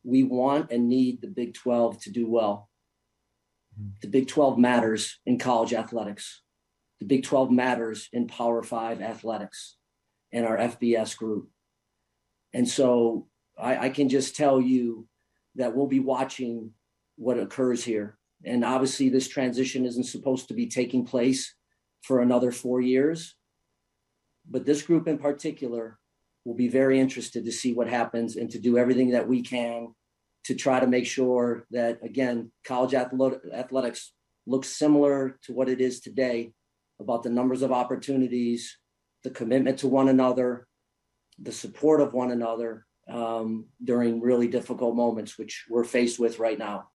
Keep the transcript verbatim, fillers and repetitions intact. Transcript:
we want and need the Big twelve to do well. The Big twelve matters in college athletics. The Big twelve matters in Power Five athletics and our F B S group. And so I, I can just tell you that we'll be watching what occurs here. And obviously this transition isn't supposed to be taking place for another four years. But this group in particular will be very interested to see what happens and to do everything that we can to try to make sure that, again, college athletics looks similar to what it is today, about the numbers of opportunities, the commitment to one another, the support of one another um, during really difficult moments, which we're faced with right now.